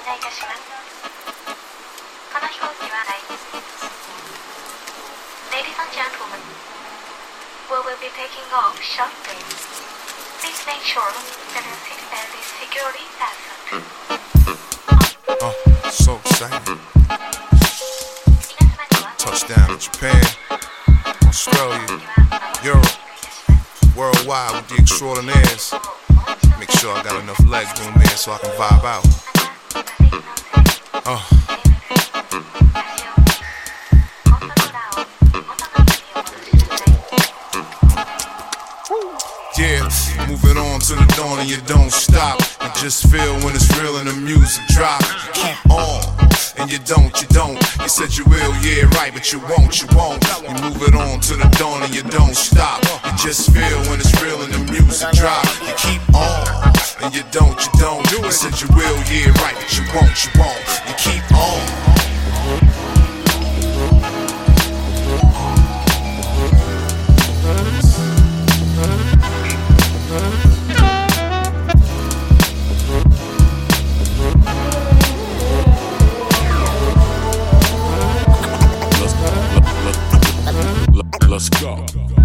Ladies and gentlemen, we will be taking off shortly. Please make sure that your seatbelt is securely fastened. So excited. Touchdown in Japan, Australia, Europe, worldwide with the extraordinaires. Make sure I got enough legs doing there so I can vibe out. Yeah, moving on to the dawn and you don't stop. You just feel when it's real and the music drop. You keep on and you don't. You said you will, yeah, right, but you won't. You move it on to the dawn and you don't stop. You just feel when it's real and the music drop. You keep on and you don't. You said you will, yeah, right, but you won't. You keep on. Let's go.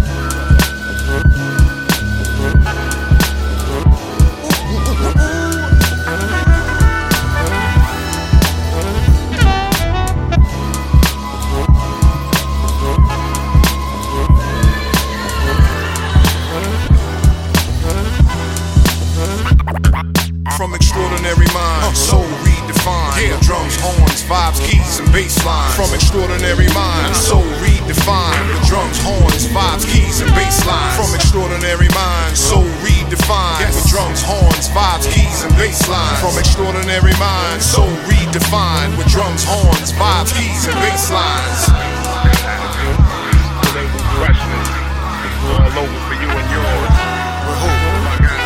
From extraordinary minds, soul redefined. Yeah, drums, horns, vibes, keys, and bass lines. From extraordinary minds, soul redefined. With drums, horns, vibes, keys, and bass lines. From extraordinary minds, soul redefined. With drums, horns, vibes, keys, and bass lines. From extraordinary minds, soul redefined. With drums, horns, vibes, keys, and bass lines. All over for you and yours. Oh my God.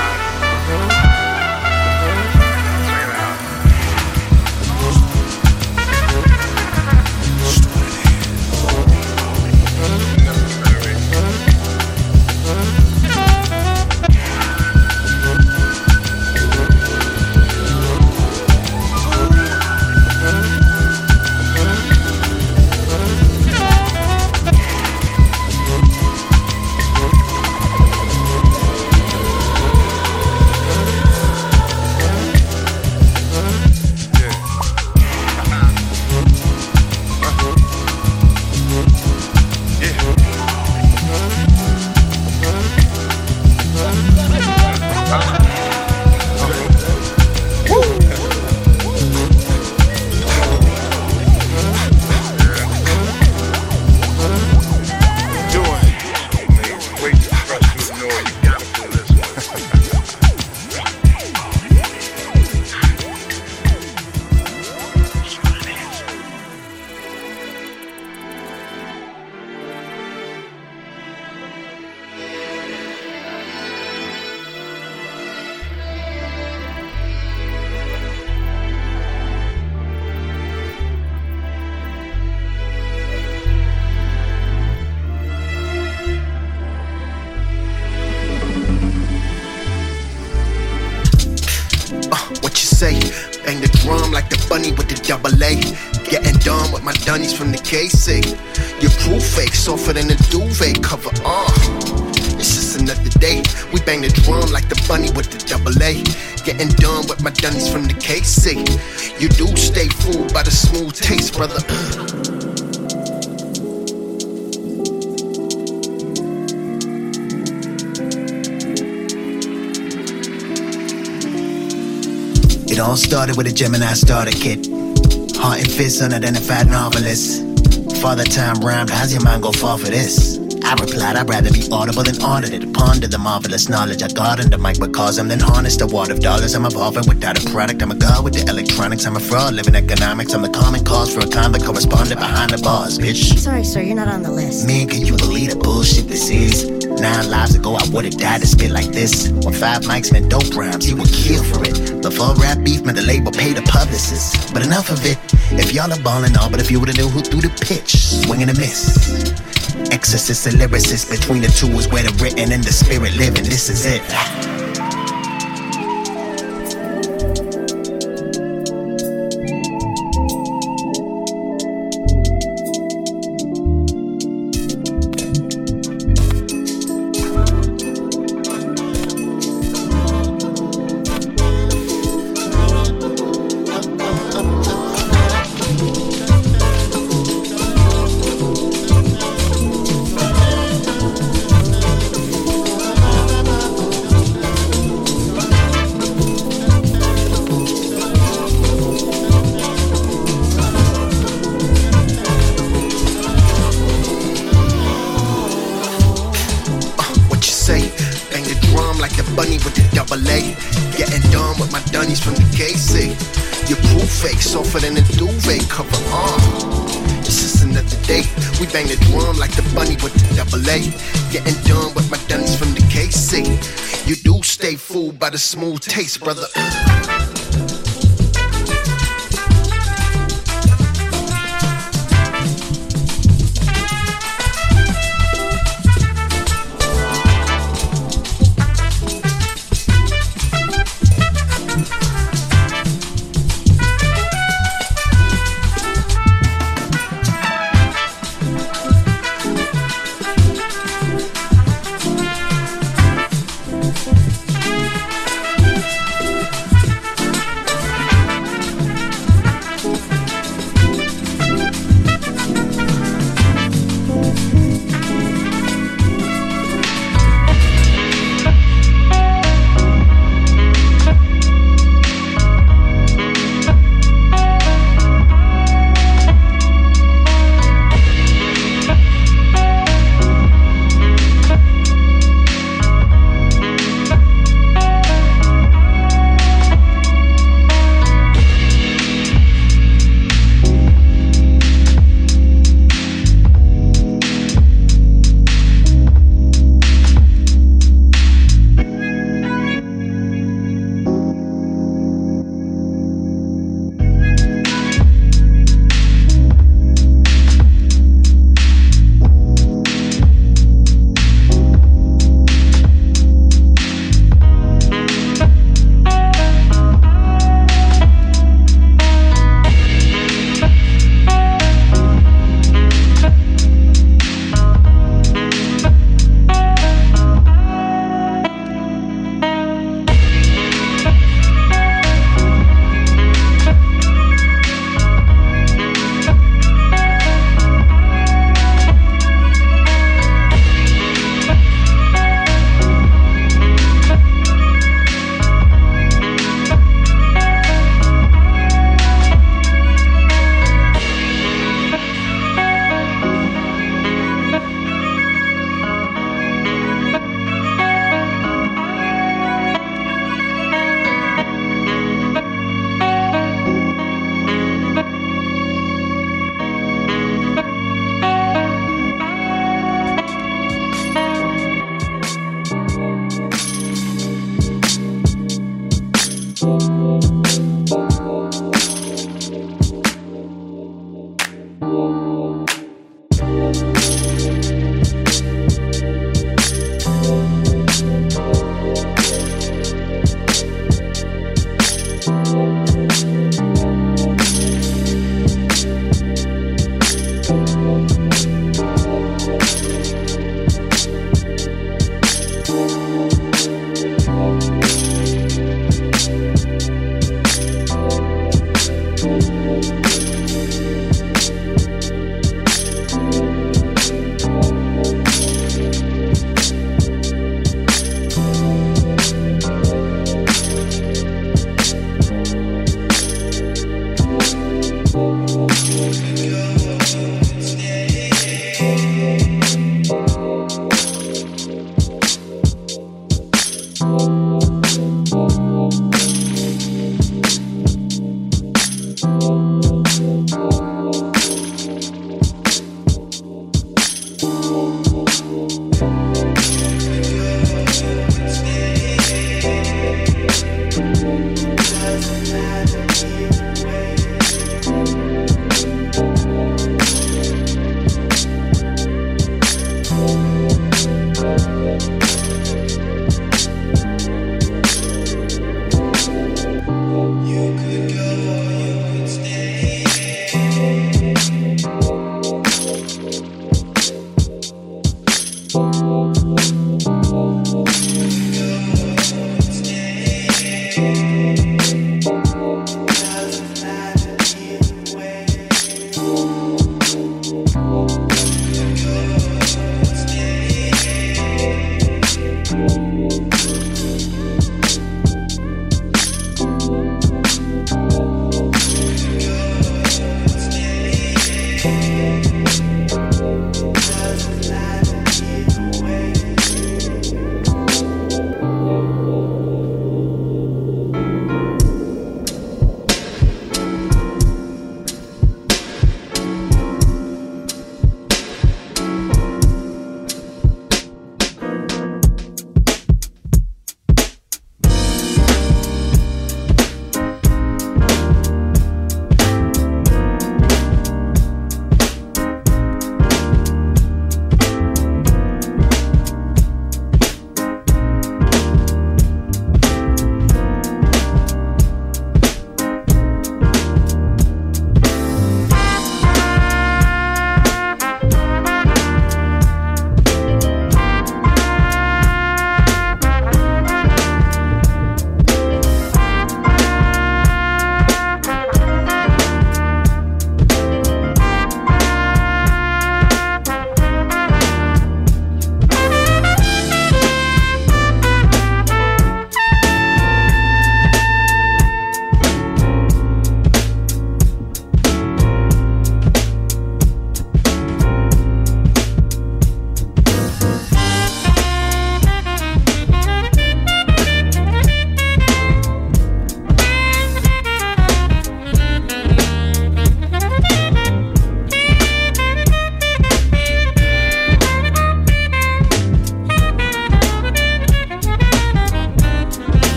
Bang the drum like the bunny with the double A. Getting done with my dunnies from the KC. Your crew fake, softer than a duvet cover. It's just another day. We bang the drum like the bunny with the double A. Getting done with my dunnies from the KC. You do stay fooled by the smooth taste, brother. It all started with a Gemini starter kit. Heart and fist, unidentified novelist. Father time rhymed, how's your mind go far for this? I replied, I'd rather be audible than audited. Ponder the marvelous knowledge I got in the microcosm, then harness the wad of dollars. I'm evolving without a product. I'm a god with the electronics. I'm a fraud, living economics. I'm the common cause for a convict correspondent behind the bars, bitch. Sorry, sir, you're not on the list. Man, can you believe the bullshit this is? 9 lives ago, I would've died to spit like this. When 5 mics meant dope rhymes, he would kill for it. Before rap beef meant the label paid the publicist. But enough of it. If y'all are ballin' all, but if you would've knew who threw the pitch, swing and a miss. Exorcist and lyricist, between the two is where the written and the spirit live, and this is it. double A. Getting done with my dunnies from the KC. Your proof fake, softer than a duvet cover. It's just another day. We bang the drum like the bunny with the double A. Getting done with my dunnies from the KC. You do stay fooled by the smooth taste, brother.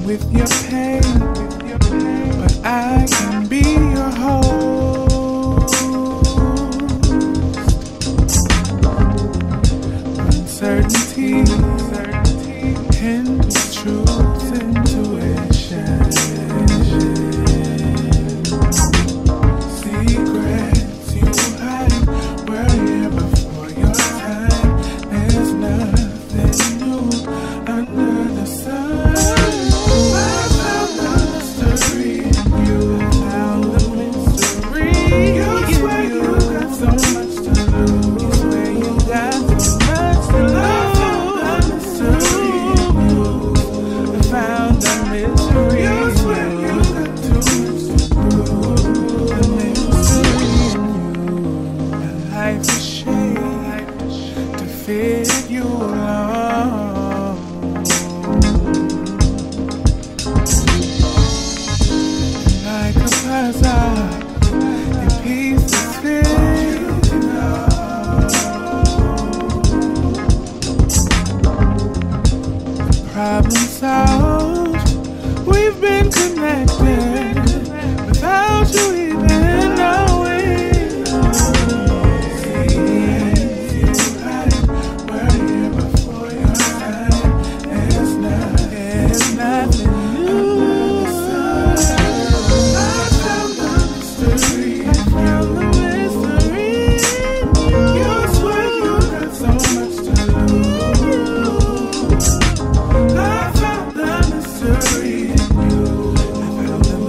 with your pain, but I can be your host. Uncertainty, hint, truth, intuition. Secrets you hide were here before your time. There's nothing new under the sun. I found the mystery in you. Found the mystery. You swear you got so much to lose. You swear you got so much to lose. I found the mystery. You swear you got too much to prove. The mystery in you. A life is shaped to fit you alone. Like a puzzle, your pieces fit. Problem solved. We've been connected without you even knowing. Secrets you hide were here before your time. There's nothing new. I found the mystery. You swear you got so much to lose. I found the mystery in you. I found the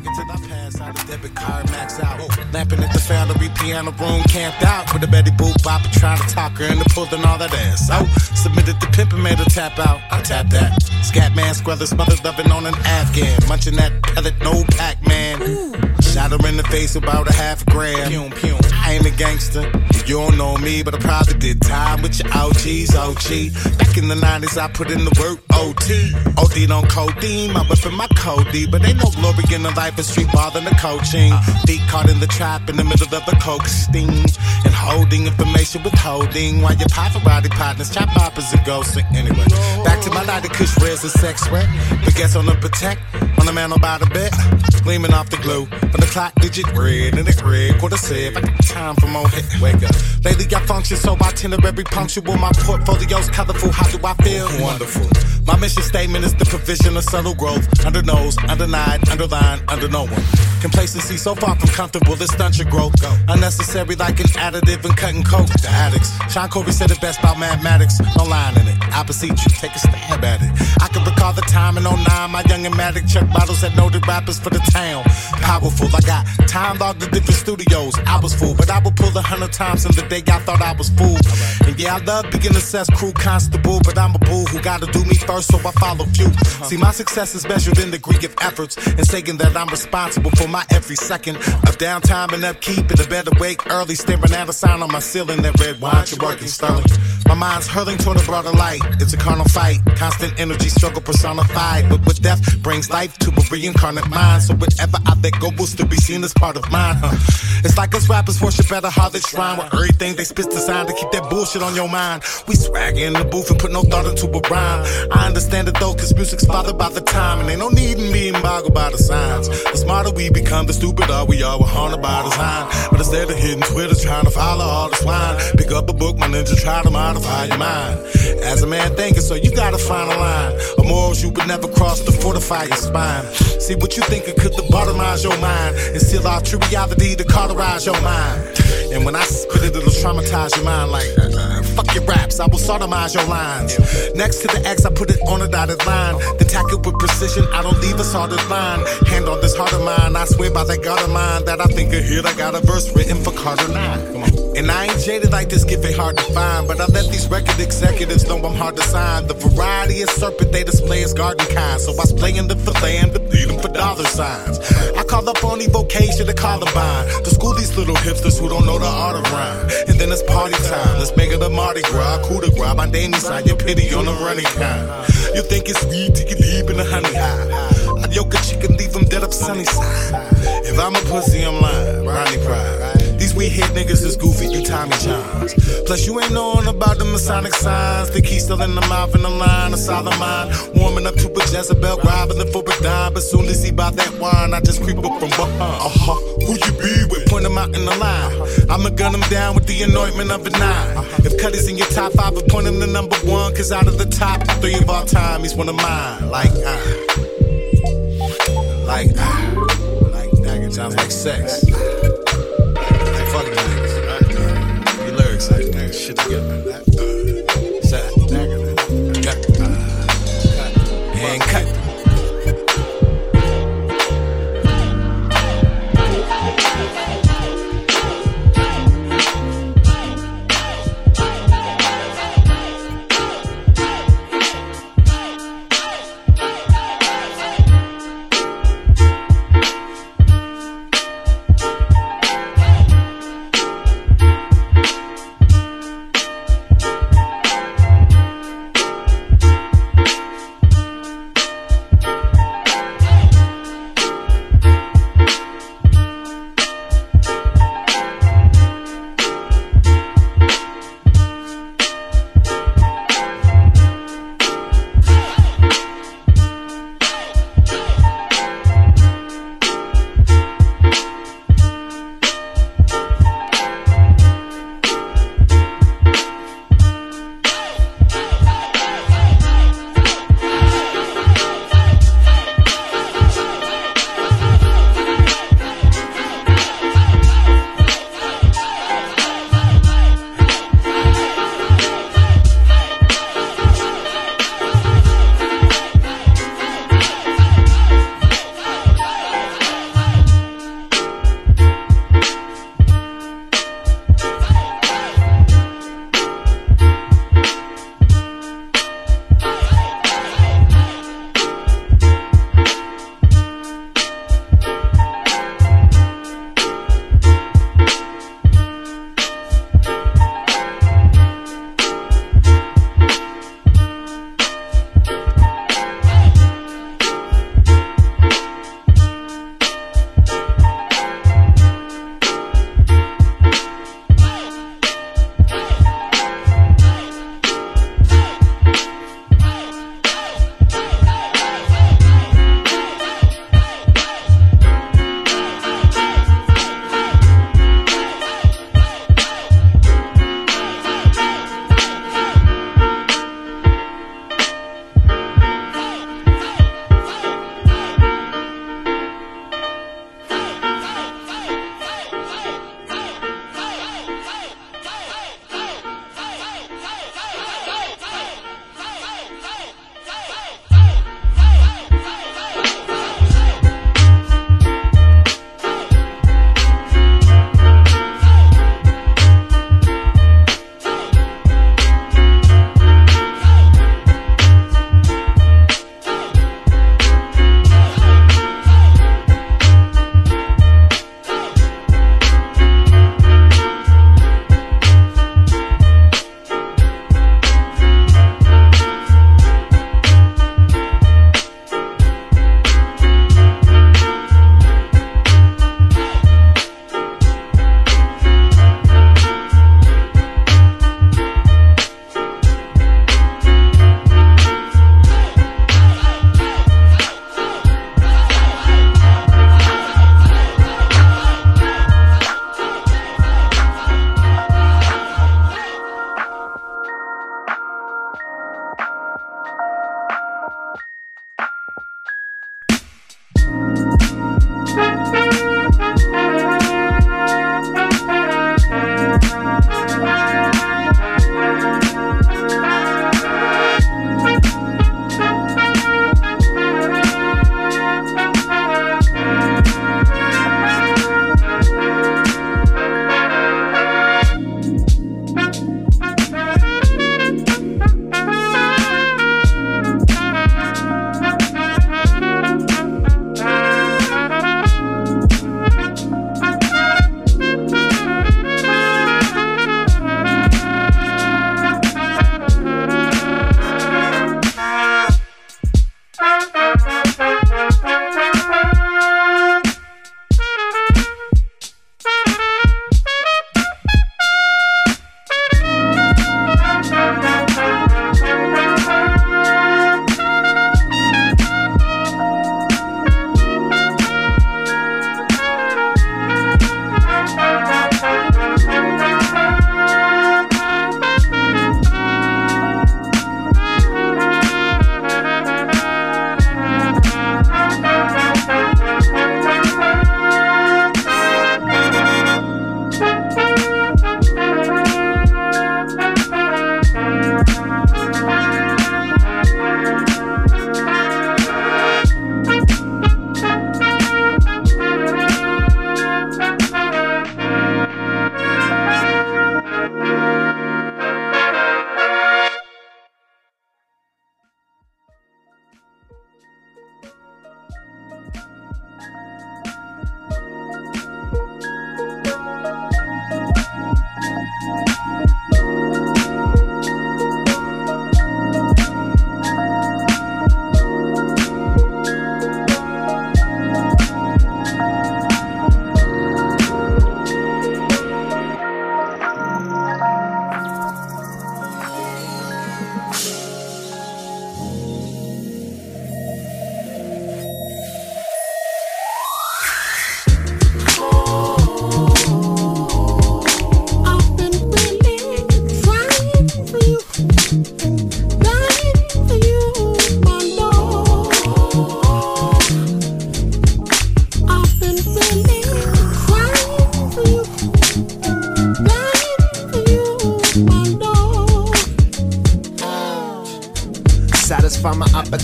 nigga till I pass out. The debit card max out. Lamping at the Foundry piano room, camped out with a Betty Boop bopper trying to talk her into pulling all that ass. So submitted the pimp and made her tap out. I tapped that. Scatman, Squeather, smothered loving on an Afghan. Munching that pellet, no Pac-Man. Shot her in the face about a half a gram. Pew, pew. I ain't a gangster. You don't know me, but I probably did time with your OGs, OG. Back in the 90s, I put in the work, OT. OD on codeine, my whipping my codie. But ain't no glory in the life of street ball than the coaching. Feet caught in the trap in the middle of the coke sting. And holding information withholding. While your paparazzi partners chop poppers and ghosting. Anyway, back to my night of Kush Rez and sex sweat. But guess on the protect, on the man about the bed. Gleaming off the glue. When the clock digit red and it red. Quarter said, I got time for more hit. Wake up. Lately I function so itinerary punctual. My portfolio's colorful, how do I feel? Wonderful. My mission statement is the provision of subtle growth. Under nose, undenied, underlined, under no one. Complacency so far from comfortable, this stunt your growth. Unnecessary like an additive and cutting coke. The addicts. Sean Corey said it best about mathematics. No line in it. I beseech you, take a stab at it. I can recall the time in 09, my young and matic check bottles that noted rappers for the town. Powerful, I got time logged in different studios. I was fool, but I would pull 100 times in the day I thought I was fool. And yeah, I love being assessed crew constable, but I'm a bull who gotta do me first, so I follow few. See, my success is measured in degree of efforts, and saying that I'm responsible for my every second of downtime and upkeep. In a better wake early, staring at a sign on my ceiling that read, "Why aren't you working, Sterling?" My mind's hurling toward a broader light. It's a carnal fight, constant energy struggle personified. But with death brings life to a reincarnate mind. So whatever I let go will still be seen as part of mine. It's like us rappers worship at a harlot shrine, where everything they spit's designed to keep that bullshit on your mind. We swag in the booth and put no thought into a rhyme. I understand it though, cause music's fathered by the time, and ain't no need in being boggled by the signs. The smarter we become, the stupider we are. We're haunted by design, but instead of hitting Twitter trying to follow all the swine, pick up a book, my ninja, try to modify your mind. As a man thinking, so you gotta find a line of morals you would never cross to fortify your spine. See what you think it could lobotomize your mind and seal off true reality to cauterize your mind. And when I spit it, it'll traumatize your mind like fuck your raps, I will sodomize your lines. Next to the X, I put it on a dotted line. Then tack it with precision, I don't leave a soldered line. Hand on this heart of mine, I swear by that God of mine that I think a hit, I got a verse written for Carter 9. Come on. And I ain't jaded like this, gift ain't hard to find, but I let these record executives know I'm hard to sign. The variety of serpent they display is garden kind, so I play in the fillet and bleed them for dollar signs. I call up on evocation to Columbine to school these little hipsters who don't know the art of rhyme. And then it's party time, let's make it a Mardi Gras, coup de grace, my daily sign, your pity on the running kind. You think it's sweet, take it deep in the honey high. I yoke a chicken, leave them dead up sunny side. If I'm a pussy, I'm lying, Ronnie Pride. These weed head niggas is goofy, you Tommy Johns. Plus you ain't knowing about the Masonic signs. The key still in the mouth and the line, a solid mind. Warming up to a Jezebel, robbing the for a dime. But soon as he buy that wine, I just creep up from behind. Who you be with? Point him out in the line. I'ma gun him down with the anointment of a 9. If Cuddy's in your top 5, I'll point him to number 1. Cause out of the top 3 of all time, he's one of mine. Like that sounds like sex. Like fucking niggas, right? Your lyrics like nigga shit together. Set. And cut.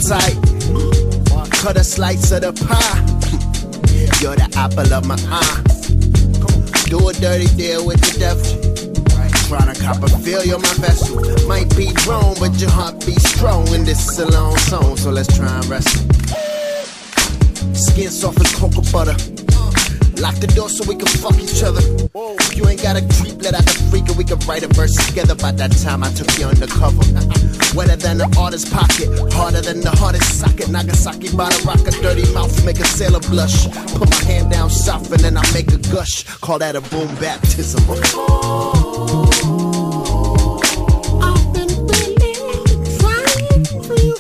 appetite. Cut a slice of the pie. You're the apple of my eye. Do a dirty deal with the devil. Tryna cop a feel, you're my vessel. Might be wrong, but your heart beats strong. And this is a long song, so let's try and wrestle. Skin soft as cocoa butter. Lock the door so we can fuck each other. You ain't gotta creep, let out the freak, and we can write a verse together. By that time I took you undercover. Wetter than the artist's pocket, harder than the hardest socket. Nagasaki by the rock, a dirty mouth make a sailor blush. Put my hand down soft and then I make a gush. Call that a boom baptism. I've been really trying for you.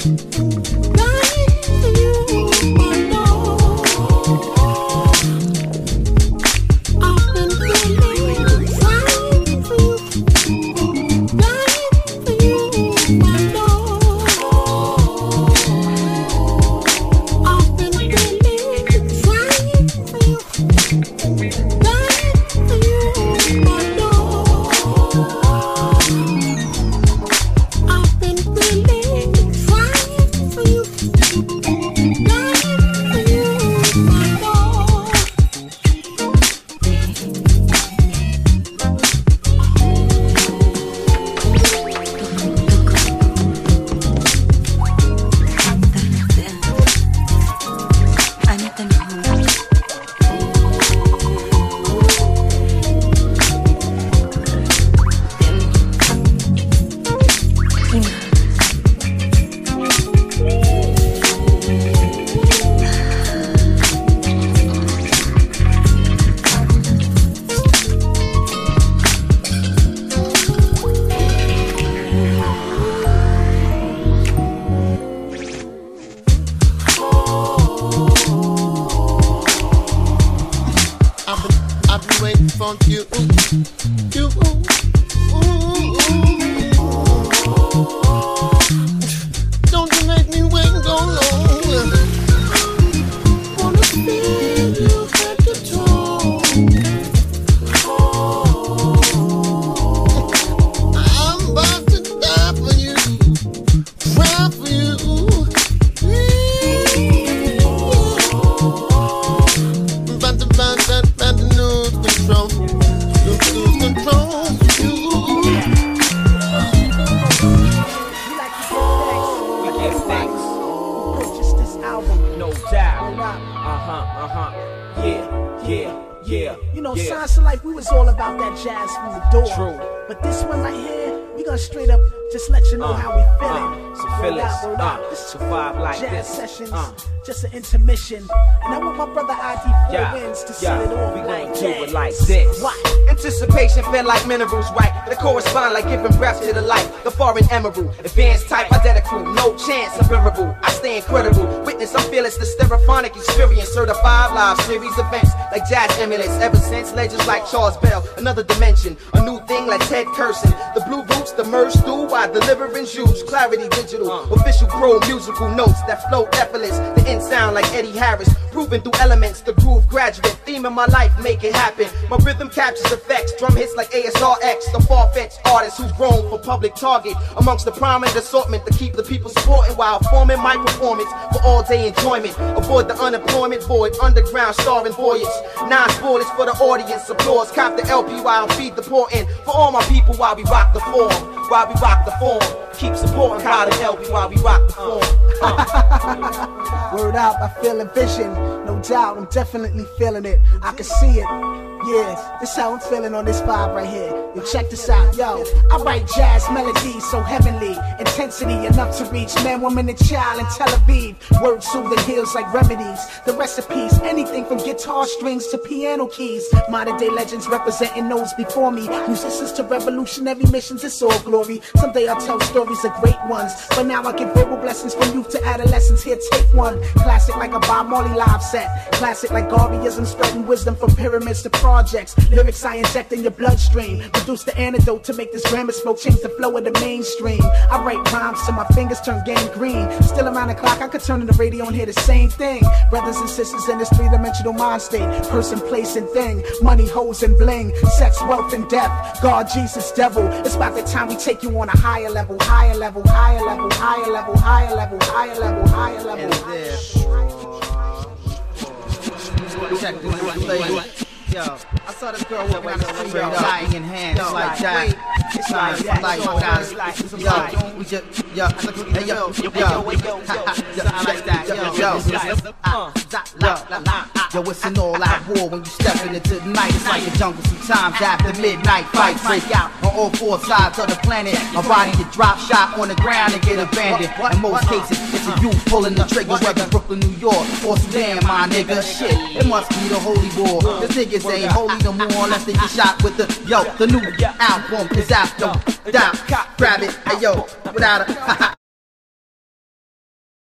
Just an intermission, and I want my brother ID4 wins to set it off. We gon' do it like this. What? Anticipation feel like minerals, right? They correspond like giving breath to the light. The foreign emerald, advanced type, identical, no chance, unbearable. I stay incredible. Witness, I'm fearless, the stereophonic experience. Certified live series events like jazz emulates. Ever since legends like Charles Bell, another dimension, a new thing like Ted Curson. The blue roots, the merge through by delivering Jews. Clarity digital, official pro musical notes that flow effortless. The end sound like Eddie Harris, proven through elements. The groove graduate, theme of my life, make it happen. My rhythm captures effects, drum hits like ASRX. The far-fetched artist who's grown for public target amongst the prominent assortment to keep the people supporting while forming my performance for all-day enjoyment. Avoid the unemployment void, underground starring voyage. Non-spoilers for the audience, applause. Cop the LP while I feed the poor in. For all my people while we rock the form, while we rock the form. Keep supporting Cop the LP while we rock the form. Word out, I feel a vision. No doubt, I'm definitely feeling it. I can see it. Yeah, this how I'm feeling on this vibe right here. Yo, check this out, yo. I write jazz melodies so heavenly, intensity enough to reach man, woman, and child in Tel Aviv. Words soothing heals like remedies. The recipes, anything from guitar strings to piano keys. Modern day legends representing those before me. Musicians to revolutionary missions, it's all glory. Someday I'll tell stories of great ones, but now I give verbal blessings from youth to adolescence. Here, take one. Classic like a Bob Marley live set. Classic like Garveyism, spreading wisdom from pyramids to projects. projects. Lyrics I inject in your bloodstream. Produce the antidote to make this grammar smoke change the flow of the mainstream. I write rhymes till my fingers turn gangrene. Still around the clock, I could turn on the radio and hear the same thing. Brothers and sisters in this three-dimensional mind state. Person, place, and thing. Money, hoes, and bling. Sex, wealth, and death. God, Jesus, devil. It's about the time we take you on a higher level, higher level, higher level, higher level, higher level, higher level, higher level. Check this. Yo, I saw this girl walking down the street, lying in hands like that. It's like, yo, we just, yo, hey, yo, yo, it's an all-out war when you stepping into the night. It's like the jungle sometimes after midnight. Fights break out on all four sides of the planet. My body get drop shot on the ground and get abandoned. In most cases, it's a youth pulling the trigger, whether Brooklyn, New York, or Sudan, my nigga. Shit, it must be the holy war. This niggas ain't holy no more unless they get shot with the, yo, the new album is out, yo, down, grab it, hey yo, without a,